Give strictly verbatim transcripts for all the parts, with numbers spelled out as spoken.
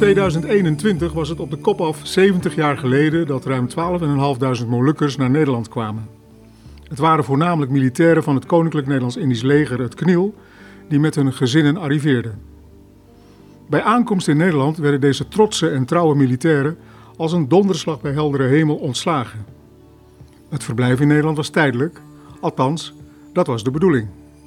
tweeduizend eenentwintig was het op de kop af zeventig jaar geleden dat ruim twaalfduizend vijfhonderd Molukkers naar Nederland kwamen. Het waren voornamelijk militairen van het Koninklijk Nederlands-Indisch Leger, het K N I L, die met hun gezinnen arriveerden. Bij aankomst in Nederland werden deze trotse en trouwe militairen als een donderslag bij heldere hemel ontslagen. Het verblijf in Nederland was tijdelijk, althans, dat was de bedoeling.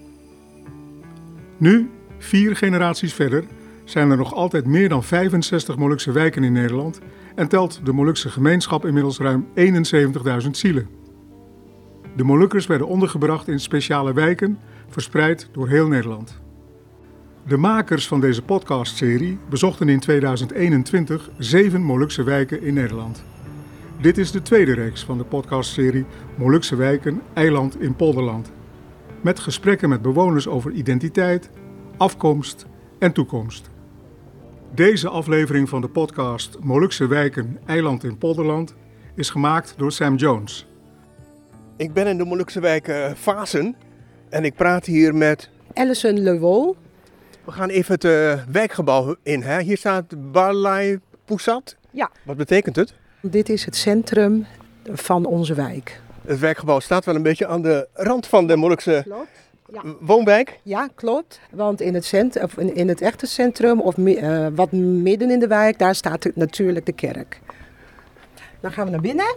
Nu, vier generaties verder, zijn er nog altijd meer dan vijfenzestig Molukse wijken in Nederland en telt de Molukse gemeenschap inmiddels ruim eenenzeventigduizend zielen. De Molukkers werden ondergebracht in speciale wijken, verspreid door heel Nederland. De makers van deze podcastserie bezochten in tweeduizend eenentwintig zeven Molukse wijken in Nederland. Dit is de tweede reeks van de podcastserie Molukse wijken, eiland in Polderland. Met gesprekken met bewoners over identiteit, afkomst en toekomst. Deze aflevering van de podcast Molukse wijken, eiland in Polderland is gemaakt door Sam Jones. Ik ben in de Molukse wijk uh, Vaassen en ik praat hier met Alison Lewol. We gaan even het uh, wijkgebouw in. Hè? Hier staat Balai Pusat. Ja. Wat betekent het? Dit is het centrum van onze wijk. Het wijkgebouw staat wel een beetje aan de rand van de Molukse Klopt. Ja. woonwijk. Ja, klopt. Want in het, cent- of in, in het echte centrum, of uh, wat midden in de wijk, daar staat de, natuurlijk de kerk. Dan gaan we naar binnen.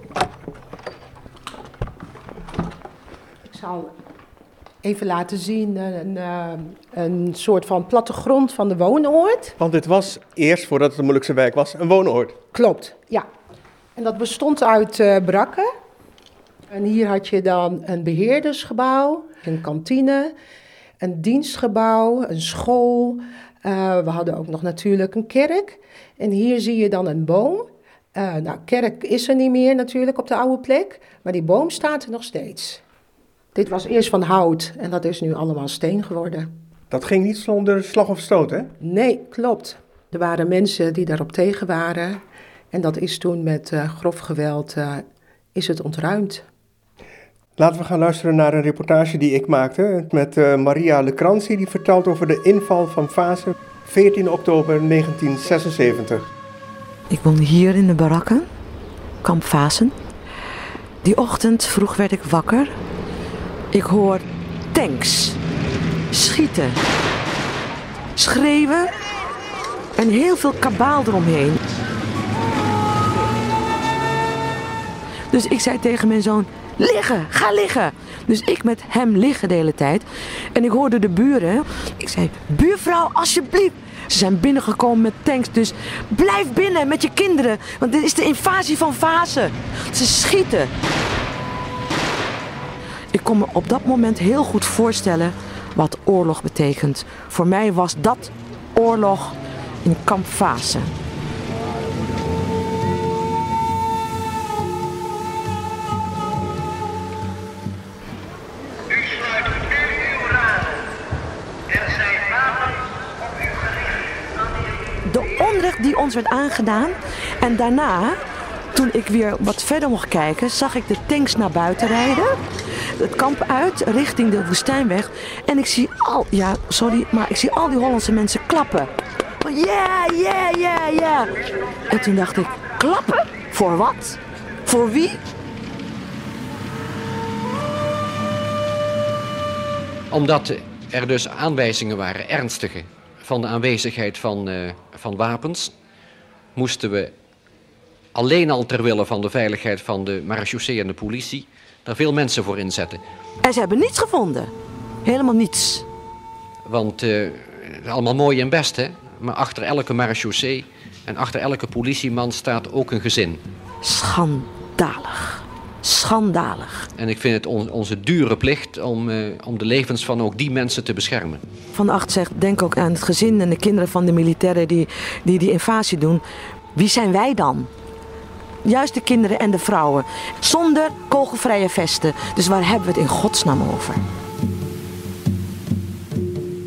Ik zal even laten zien een, een, een soort van plattegrond van de woonoord. Want dit was eerst, voordat het de Molukse wijk was, een woonoord. Klopt, ja. En dat bestond uit uh, brakken. En hier had je dan een beheerdersgebouw, een kantine, een dienstgebouw, een school. Uh, we hadden ook nog natuurlijk een kerk. En hier zie je dan een boom. Uh, nou, kerk is er niet meer natuurlijk op de oude plek, maar die boom staat er nog steeds. Dit was eerst van hout en dat is nu allemaal steen geworden. Dat ging niet zonder slag of stoot, hè? Nee, klopt. Er waren mensen die daarop tegen waren. En dat is toen met uh, grof geweld uh, is het ontruimd. Laten we gaan luisteren naar een reportage die ik maakte met uh, Maria Lecrantie. Die vertelt over de inval van Vaassen, veertien oktober negentien zesenzeventig. Ik woonde hier in de barakken, kamp Vaassen. Die ochtend vroeg werd ik wakker. Ik hoor tanks, schieten, schreeuwen en heel veel kabaal eromheen. Dus ik zei tegen mijn zoon, liggen, ga liggen. Dus ik met hem liggen de hele tijd. En ik hoorde de buren. Ik zei, buurvrouw, alsjeblieft. Ze zijn binnengekomen met tanks, dus blijf binnen met je kinderen. Want dit is de invasie van Vaassen. Ze schieten. Ik kon me op dat moment heel goed voorstellen wat oorlog betekent. Voor mij was dat oorlog in kamp Vaassen. De onrecht die ons werd aangedaan. En daarna, toen ik weer wat verder mocht kijken, zag ik de tanks naar buiten rijden. Het kamp uit, richting de woestijnweg. En ik zie al, ja, sorry, maar ik zie al die Hollandse mensen klappen. Ja, ja, ja, ja. En toen dacht ik, klappen? Voor wat? Voor wie? Omdat er dus aanwijzingen waren, ernstige, van de aanwezigheid van, uh, van wapens, moesten we alleen al ter wille van de veiligheid van de marechaussee en de politie daar veel mensen voor inzetten. En ze hebben niets gevonden. Helemaal niets. Want uh, allemaal mooi en best, hè? Maar achter elke marechaussee en achter elke politieman staat ook een gezin. Schandalig. Schandalig. En ik vind het on- onze dure plicht om, uh, om de levens van ook die mensen te beschermen. Van Acht zegt, denk ook aan het gezin en de kinderen van de militairen die die, die invasie doen. Wie zijn wij dan? Juist de kinderen en de vrouwen. Zonder kogelvrije vesten. Dus waar hebben we het in godsnaam over? Ik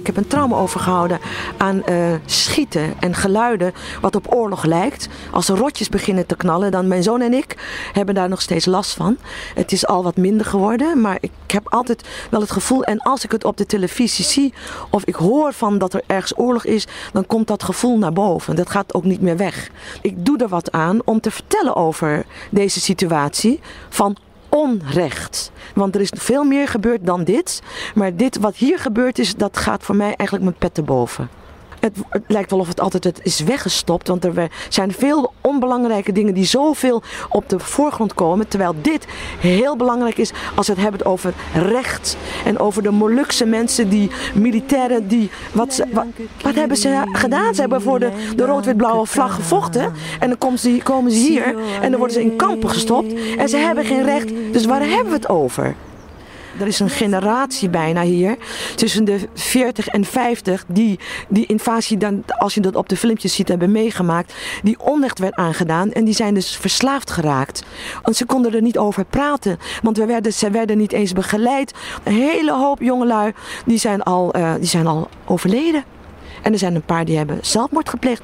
heb een trauma overgehouden aan uh, schieten en geluiden wat op oorlog lijkt. Als er rotjes beginnen te knallen, dan mijn zoon en ik hebben daar nog steeds last van. Het is al wat minder geworden, maar ik heb altijd wel het gevoel, en als ik het op de televisie zie of ik hoor van dat er ergens oorlog is, dan komt dat gevoel naar boven. Dat gaat ook niet meer weg. Ik doe er wat aan om te vertellen over deze situatie van onrecht. Want er is veel meer gebeurd dan dit. Maar dit wat hier gebeurd is, dat gaat voor mij eigenlijk mijn pet erboven. Het, het lijkt wel of het altijd het is weggestopt. Want er zijn veel onbelangrijke dingen die zoveel op de voorgrond komen. Terwijl dit heel belangrijk is als we het hebben over recht. En over de Molukse mensen, die militairen, die... Wat, ze, wat, wat hebben ze gedaan? Ze hebben voor de, de rood-wit-blauwe vlag gevochten. En dan komen ze, komen ze hier en dan worden ze in kampen gestopt. En ze hebben geen recht. Dus waar hebben we het over? Er is een generatie bijna hier, tussen de veertig en vijftig, die die invasie, dan, als je dat op de filmpjes ziet, hebben meegemaakt, die onrecht werd aangedaan en die zijn dus verslaafd geraakt. Want ze konden er niet over praten, want we werden, ze werden niet eens begeleid. Een hele hoop jongelui, die zijn al, uh, die zijn al overleden. En er zijn een paar die hebben zelfmoord gepleegd.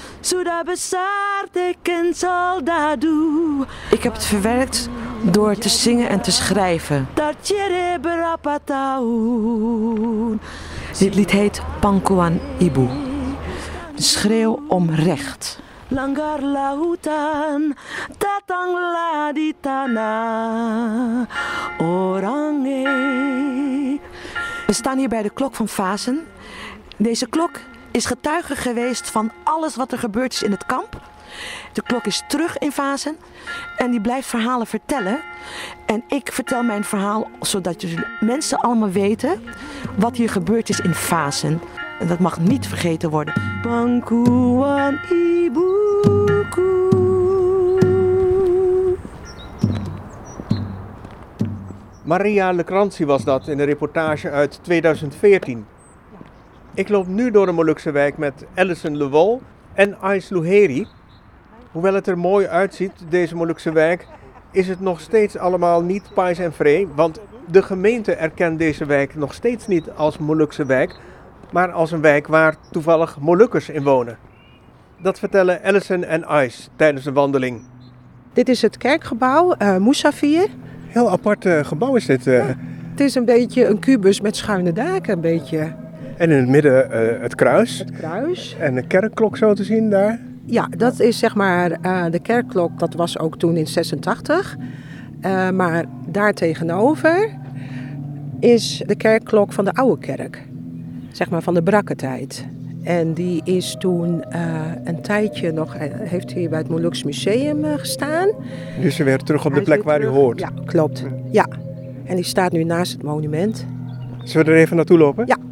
Ik heb het verwerkt door te zingen en te schrijven. Dit lied heet Pangkuan Ibu. De schreeuw om recht. Langgar lautan, datanglah di tanah orange. We staan hier bij de klok van Vasen. Deze klok is getuige geweest van alles wat er gebeurd is in het kamp. De klok is terug in Vasen en die blijft verhalen vertellen. En ik vertel mijn verhaal zodat dus mensen allemaal weten wat hier gebeurd is in Vasen. En dat mag niet vergeten worden. Pangkuan Ibuku. Maria Lekrantsi was dat in een reportage uit tweeduizend veertien. Ik loop nu door de Molukse wijk met Alison Lewol en Ais Luheri. Hoewel het er mooi uitziet, deze Molukse wijk, is het nog steeds allemaal niet pais en vree. Want de gemeente erkent deze wijk nog steeds niet als Molukse wijk, maar als een wijk waar toevallig Molukkers in wonen. Dat vertellen Alison en Ais tijdens een wandeling. Dit is het kerkgebouw, uh, Musafir. Heel apart uh, gebouw is dit. Uh... Ja, het is een beetje een kubus met schuine daken, een beetje. En in het midden uh, het kruis. Het kruis. En de kerkklok zo te zien daar. Ja, dat is zeg maar uh, de kerkklok, dat was ook toen in zesentachtig. Uh, maar daar tegenover is de kerkklok van de oude kerk. Zeg maar van de brakketijd. En die is toen uh, een tijdje nog, heeft hier bij het Moluks Museum uh, gestaan. Dus ze weer terug op de Hij plek waar terug. u hoort. Ja, klopt. Ja. En die staat nu naast het monument. Zullen we er even naartoe lopen? Ja.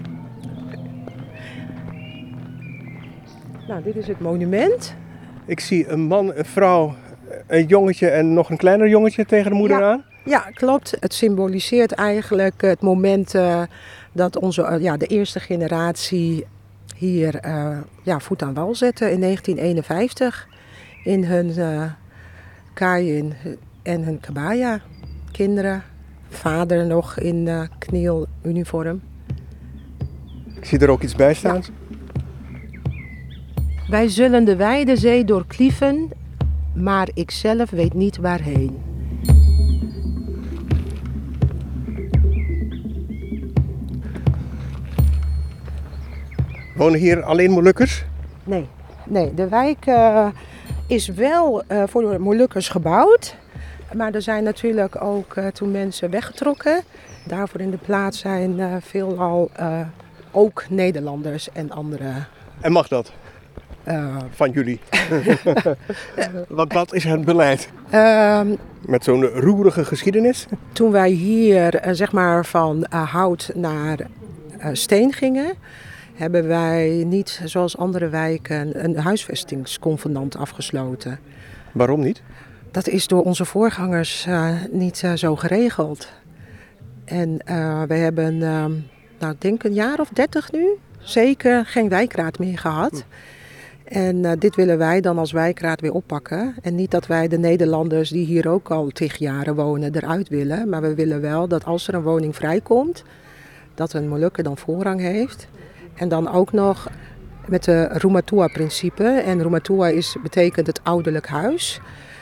Nou, dit is het monument. Ik zie een man, een vrouw, een jongetje en nog een kleiner jongetje tegen de moeder ja. aan. Ja, klopt. Het symboliseert eigenlijk het moment uh, dat onze, uh, ja, de eerste generatie hier uh, ja, voet aan wal zette in negentien eenenvijftig. In hun uh, kayin en hun kabaya. Kinderen, vader nog in uh, knieluniform. Ik zie er ook iets bij staan. Ja. Wij zullen de wijde zee doorklieven, maar ik zelf weet niet waarheen. Wonen hier alleen Molukkers? Nee, nee, de wijk uh, is wel uh, voor de Molukkers gebouwd. Maar er zijn natuurlijk ook uh, toen mensen weggetrokken. Daarvoor in de plaats zijn uh, veelal uh, ook Nederlanders en andere. En mag dat? Uh, Van jullie? Want wat is het beleid? Uh, Met zo'n roerige geschiedenis? Toen wij hier uh, zeg maar van uh, hout naar uh, steen gingen, hebben wij niet zoals andere wijken een huisvestingsconvenant afgesloten. Waarom niet? Dat is door onze voorgangers uh, niet uh, zo geregeld. En uh, we hebben, uh, nou ik denk een jaar of dertig nu, zeker geen wijkraad meer gehad. En uh, dit willen wij dan als wijkraad weer oppakken. En niet dat wij de Nederlanders die hier ook al tig jaren wonen eruit willen. Maar we willen wel dat als er een woning vrijkomt, dat een Molukker dan voorrang heeft. En dan ook nog met de Rumatua-principe. En Rumatua is, betekent het ouderlijk huis.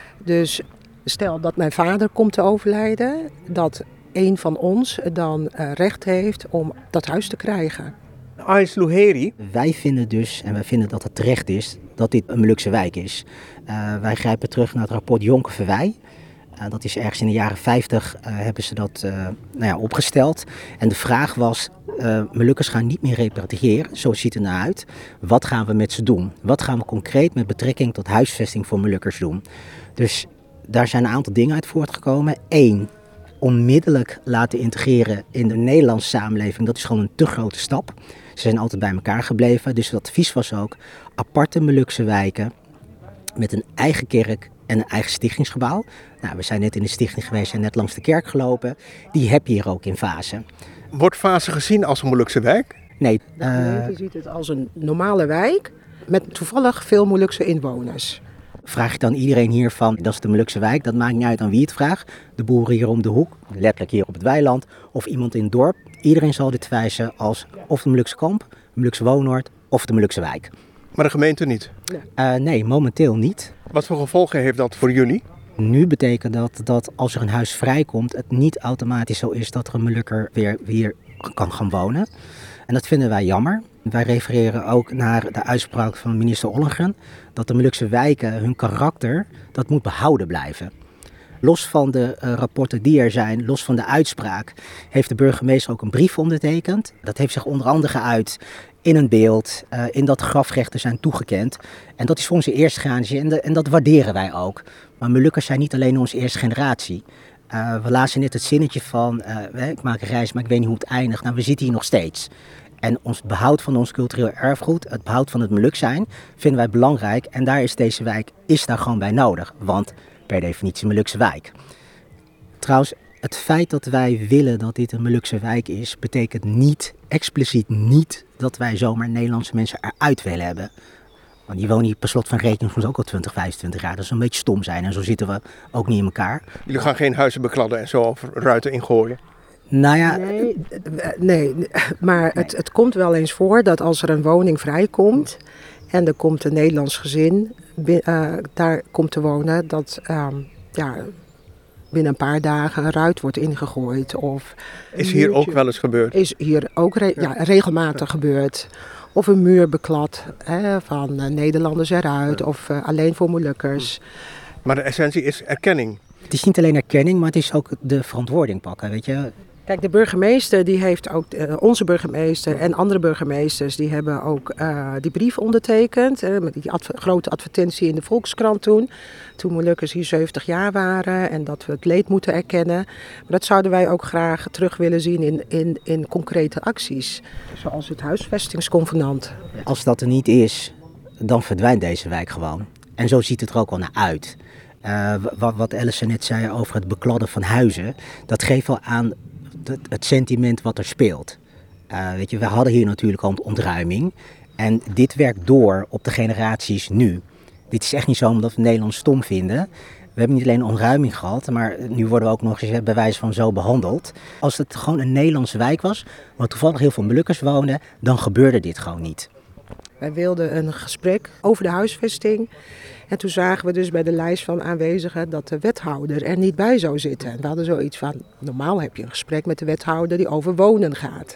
Dus stel dat mijn vader komt te overlijden, dat een van ons dan uh, recht heeft om dat huis te krijgen. Ais Louheri. Wij vinden dus, en wij vinden dat het terecht is, dat dit een Molukse wijk is. Uh, wij grijpen terug naar het rapport Jonker-Verwij. Uh, dat is ergens in de jaren vijftig uh, hebben ze dat uh, nou ja, opgesteld. En de vraag was, uh, Molukkers gaan niet meer repatriëren, zo ziet het nou uit. Wat gaan we met ze doen? Wat gaan we concreet met betrekking tot huisvesting voor Molukkers doen? Dus daar zijn een aantal dingen uit voortgekomen. Eén, onmiddellijk laten integreren in de Nederlandse samenleving, dat is gewoon een te grote stap. Ze zijn altijd bij elkaar gebleven, dus het advies was ook aparte Molukse wijken met een eigen kerk en een eigen stichtingsgebouw. Nou, we zijn net in de stichting geweest en net langs de kerk gelopen. Die heb je hier ook in Vaassen. Wordt Vaassen gezien als een Molukse wijk? Nee. De gemeente uh, ziet het als een normale wijk met toevallig veel Molukse inwoners. Vraag je dan iedereen hier van, dat is de Molukse wijk, dat maakt niet uit aan wie het vraagt. De boeren hier om de hoek, letterlijk hier op het weiland, of iemand in het dorp. Iedereen zal dit wijzen als of de Molukse kamp, de Molukse woonoord of de Molukse wijk. Maar de gemeente niet? Uh, nee, momenteel niet. Wat voor gevolgen heeft dat voor jullie? Nu betekent dat dat als er een huis vrijkomt, het niet automatisch zo is dat er een Molukker weer hier kan gaan wonen. En dat vinden wij jammer. Wij refereren ook naar de uitspraak van minister Ollongren, dat de Molukse wijken hun karakter, dat moet behouden blijven. Los van de uh, rapporten die er zijn, los van de uitspraak, heeft de burgemeester ook een brief ondertekend. Dat heeft zich onder andere geuit in een beeld, uh, in dat grafrechten zijn toegekend. En dat is voor onze eerste generatie en, de, en dat waarderen wij ook. Maar Molukkers zijn niet alleen onze eerste generatie. Uh, we lazen net het zinnetje van, uh, ik maak een reis, maar ik weet niet hoe het eindigt. Nou, we zitten hier nog steeds. En ons behoud van ons cultureel erfgoed, het behoud van het Moluk zijn, vinden wij belangrijk. En daar is deze wijk is daar gewoon bij nodig, want per definitie een Molukse wijk. Trouwens, het feit dat wij willen dat dit een Molukse wijk is, betekent niet, expliciet niet, dat wij zomaar Nederlandse mensen eruit willen hebben. Want die wonen hier per slot van rekening soms ook al twintig, vijfentwintig jaar. Dat zou een beetje stom zijn en zo zitten we ook niet in elkaar. Jullie gaan geen huizen bekladden en zo of ruiten ingooien? Nou ja, nee, nee, maar het, het komt wel eens voor dat als er een woning vrijkomt en er komt een Nederlands gezin uh, daar komt te wonen, dat uh, ja, binnen een paar dagen een ruit wordt ingegooid. Of is hier ook wel eens gebeurd? Is hier ook re- ja, regelmatig ja. gebeurd. Of een muur beklad hè, van uh, Nederlanders eruit of uh, alleen voor Molukkers. Maar de essentie is erkenning. Het is niet alleen erkenning, maar het is ook de verantwoording pakken, weet je. Kijk, de burgemeester, die heeft ook, uh, onze burgemeester en andere burgemeesters, die hebben ook uh, die brief ondertekend. Uh, met die adv- grote advertentie in de Volkskrant toen. Toen Molukkers hier zeventig jaar waren en dat we het leed moeten erkennen. Maar dat zouden wij ook graag terug willen zien in, in, in concrete acties. Zoals het huisvestingsconvenant. Als dat er niet is, dan verdwijnt deze wijk gewoon. En zo ziet het er ook wel naar uit. Uh, wat, wat Alice net zei over het bekladden van huizen, dat geeft wel aan het sentiment wat er speelt. Uh, weet je, we hadden hier natuurlijk al ontruiming. En dit werkt door op de generaties nu. Dit is echt niet zo omdat we Nederland stom vinden. We hebben niet alleen ontruiming gehad, maar nu worden we ook nog eens bij wijze van zo behandeld. Als het gewoon een Nederlandse wijk was, waar toevallig heel veel Molukkers woonden, dan gebeurde dit gewoon niet. Wij wilden een gesprek over de huisvesting. En toen zagen we dus bij de lijst van aanwezigen dat de wethouder er niet bij zou zitten. En we hadden zoiets van, normaal heb je een gesprek met de wethouder die over wonen gaat.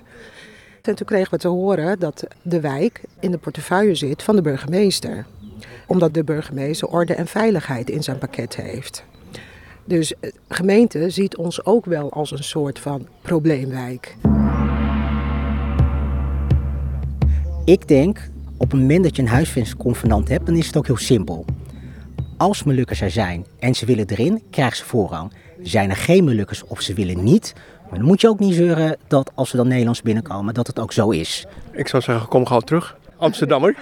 En toen kregen we te horen dat de wijk in de portefeuille zit van de burgemeester. Omdat de burgemeester orde en veiligheid in zijn pakket heeft. Dus de gemeente ziet ons ook wel als een soort van probleemwijk. Ik denk, op het moment dat je een huisvestingsconvenant hebt, dan is het ook heel simpel. Als Molukkers er zijn en ze willen erin, krijgen ze voorrang. Zijn er geen Molukkers of ze willen niet, maar dan moet je ook niet zeuren dat als ze dan Nederlands binnenkomen, dat het ook zo is. Ik zou zeggen, kom gauw terug. Amsterdammer.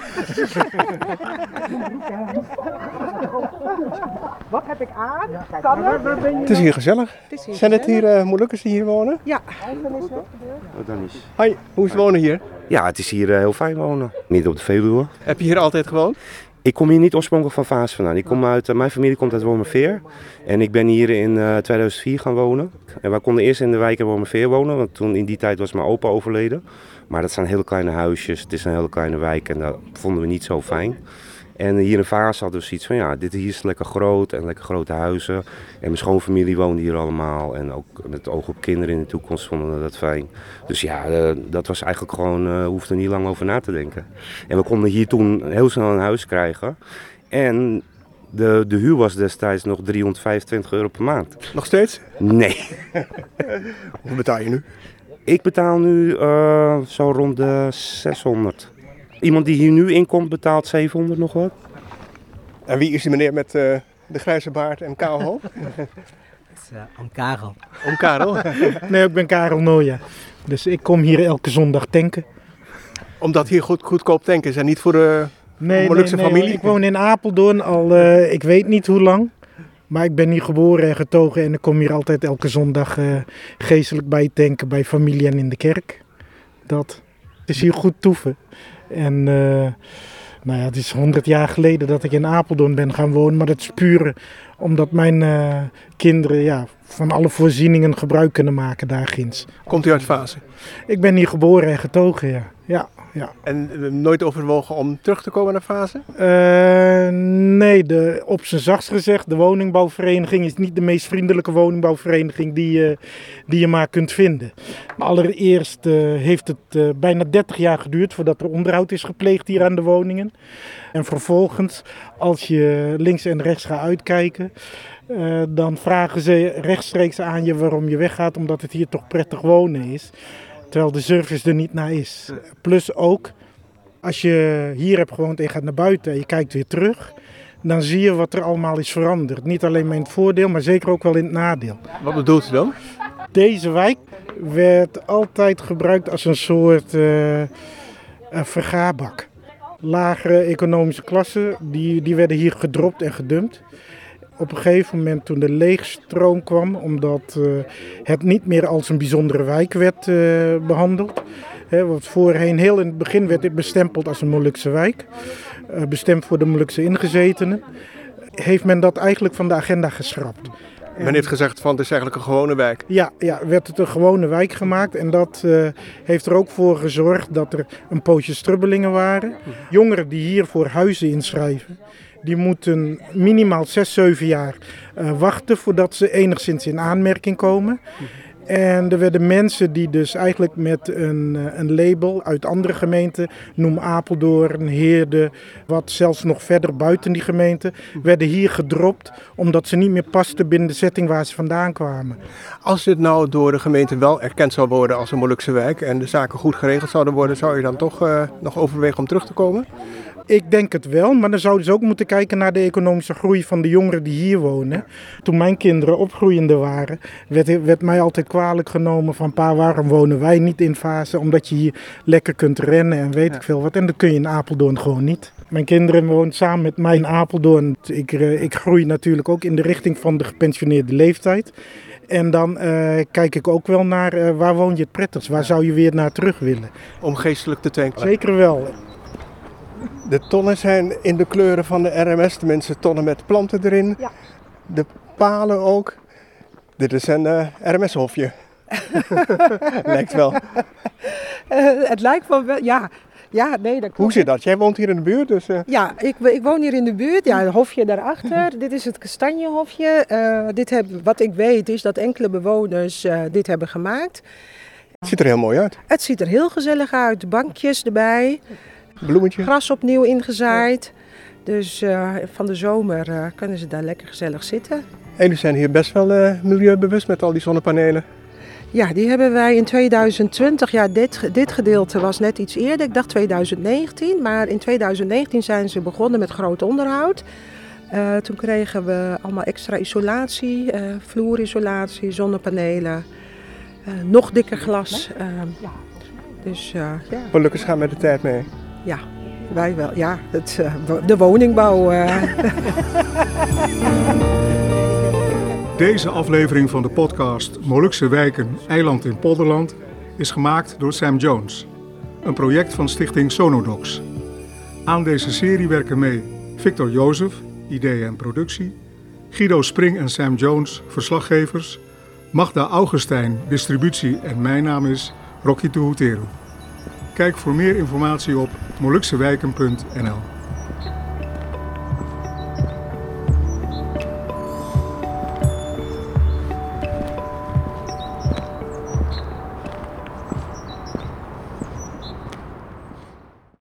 Wat heb ik aan? Kan het? Het is hier gezellig. Het hier Zijn het hier uh, Molukkers die hier wonen? Ja. Wat dan is? Hoi, hoe is het wonen hier? Ja, het is hier uh, heel fijn wonen. Midden op de Veluwe. Heb je hier altijd gewoond? Ik kom hier niet oorspronkelijk van Vaas vandaan. Ik kom uit, uh, mijn familie komt uit Wormerveer. En ik ben hier in uh, tweeduizend vier gaan wonen. En wij konden eerst in de wijk in Wormerveer wonen, want toen in die tijd was mijn opa overleden. Maar dat zijn hele kleine huisjes, het is een hele kleine wijk en dat vonden we niet zo fijn. En hier in Vaas hadden we zoiets van, ja, dit hier is lekker groot en lekker grote huizen. En mijn schoonfamilie woonde hier allemaal. En ook met oog op kinderen in de toekomst vonden we dat fijn. Dus ja, uh, dat was eigenlijk gewoon, uh, hoefde er niet lang over na te denken. En we konden hier toen heel snel een huis krijgen. En de, de huur was destijds nog driehonderdvijfentwintig euro per maand. Nog steeds? Nee. Hoe betaal je nu? Ik betaal nu uh, zo rond de zeshonderd. Iemand die hier nu inkomt betaalt zevenhonderd nog wat. En wie is die meneer met uh, de grijze baard en kaal hoofd? Dat is uh, Oom Karel. Oom Karel? Nee, ik ben Karel Nooya. Dus ik kom hier elke zondag tanken. Omdat hier goed, goedkoop tanken is en niet voor de nee, Molukse nee, nee, familie? Ik woon in Apeldoorn al, uh, ik weet niet hoe lang. Maar ik ben hier geboren en getogen en ik kom hier altijd elke zondag uh, geestelijk bij tanken bij familie en in de kerk. Dat. Het is hier goed toeven. En uh, nou ja, het is honderd jaar geleden dat ik in Apeldoorn ben gaan wonen. Maar dat is puur omdat mijn uh, kinderen ja, van alle voorzieningen gebruik kunnen maken daar ginds. Komt u uit Vaas? Ik ben hier geboren en getogen, ja. ja, ja. En uh, nooit overwogen om terug te komen naar Vaas? Uh, nee, de, op zijn zachtst gezegd, de woningbouwvereniging is niet de meest vriendelijke woningbouwvereniging die, uh, die je maar kunt vinden. Allereerst uh, heeft het uh, bijna dertig jaar geduurd voordat er onderhoud is gepleegd hier aan de woningen. En vervolgens, als je links en rechts gaat uitkijken, uh, dan vragen ze rechtstreeks aan je waarom je weggaat, omdat het hier toch prettig wonen is. Terwijl de service er niet naar is. Plus ook, als je hier hebt gewoond en je gaat naar buiten en je kijkt weer terug, dan zie je wat er allemaal is veranderd. Niet alleen maar in het voordeel, maar zeker ook wel in het nadeel. Wat bedoelt u dan? Deze wijk werd altijd gebruikt als een soort uh, een vergaarbak. Lagere economische klassen, die, die werden hier gedropt en gedumpt. Op een gegeven moment toen de leegstroom kwam, omdat uh, het niet meer als een bijzondere wijk werd uh, behandeld. He, wat voorheen heel in het begin werd dit bestempeld als een Molukse wijk, uh, bestemd voor de Molukse ingezetenen, heeft men dat eigenlijk van de agenda geschrapt. Men heeft gezegd van het is eigenlijk een gewone wijk. Ja, ja, werd het een gewone wijk gemaakt en dat uh, heeft er ook voor gezorgd dat er een pootje strubbelingen waren. Jongeren die hier voor huizen inschrijven, die moeten minimaal zes, zeven jaar uh, wachten voordat ze enigszins in aanmerking komen. En er werden mensen die dus eigenlijk met een, een label uit andere gemeenten, noem Apeldoorn, Heerde, wat zelfs nog verder buiten die gemeente, werden hier gedropt omdat ze niet meer pasten binnen de setting waar ze vandaan kwamen. Als dit nou door de gemeente wel erkend zou worden als een Molukse wijk en de zaken goed geregeld zouden worden, zou je dan toch uh, nog overwegen om terug te komen? Ik denk het wel, maar dan zouden ze ook moeten kijken naar de economische groei van de jongeren die hier wonen. Toen mijn kinderen opgroeiende waren, werd, werd mij altijd kwalijk genomen van pa, waarom wonen wij niet in Vaas? Omdat je hier lekker kunt rennen en weet ja. ik veel wat. En dat kun je in Apeldoorn gewoon niet. Mijn kinderen wonen samen met mij in Apeldoorn. Ik, ik groei natuurlijk ook in de richting van de gepensioneerde leeftijd. En dan uh, kijk ik ook wel naar uh, waar woon je het prettigst? Waar zou je weer naar terug willen? Om geestelijk te tanken. Zeker wel. De tonnen zijn in de kleuren van de R M S, tenminste tonnen met planten erin. Ja. De palen ook. Dit is een uh, R M S-hofje. Lijkt wel. Uh, het lijkt wel, wel ja. Ja, nee, dat klopt. Hoe zit dat? Jij woont hier in de buurt? Dus, uh... Ja, ik, ik woon hier in de buurt. Ja, het hofje daarachter. Dit is het kastanjehofje. Uh, dit heb, wat ik weet is dat enkele bewoners uh, dit hebben gemaakt. Het ziet er heel mooi uit. Het ziet er heel gezellig uit. Bankjes erbij. Bloemetje. Gras opnieuw ingezaaid. Dus uh, van de zomer uh, kunnen ze daar lekker gezellig zitten. En jullie zijn hier best wel uh, milieubewust met al die zonnepanelen. Ja, die hebben wij in tweeduizend twintig. Ja, dit, dit gedeelte was net iets eerder. Ik dacht tweeduizend negentien. Maar in tweeduizend negentien zijn ze begonnen met groot onderhoud. Uh, toen kregen we allemaal extra isolatie, uh, vloerisolatie, zonnepanelen. Uh, nog dikker glas. Uh, dus, uh, ja. Gelukkig gaan met de tijd mee. Ja, wij wel. Ja, het, uh, de woningbouw. Uh. Deze aflevering van de podcast Molukse wijken, eiland in Polderland is gemaakt door Sam Jones. Een project van stichting Sonodox. Aan deze serie werken mee Victor Jozef, ideeën en productie. Guido Spring en Sam Jones, verslaggevers. Magda Augustijn, distributie en mijn naam is Rocky Tuhuteru. Kijk voor meer informatie op moluksewijken punt n l.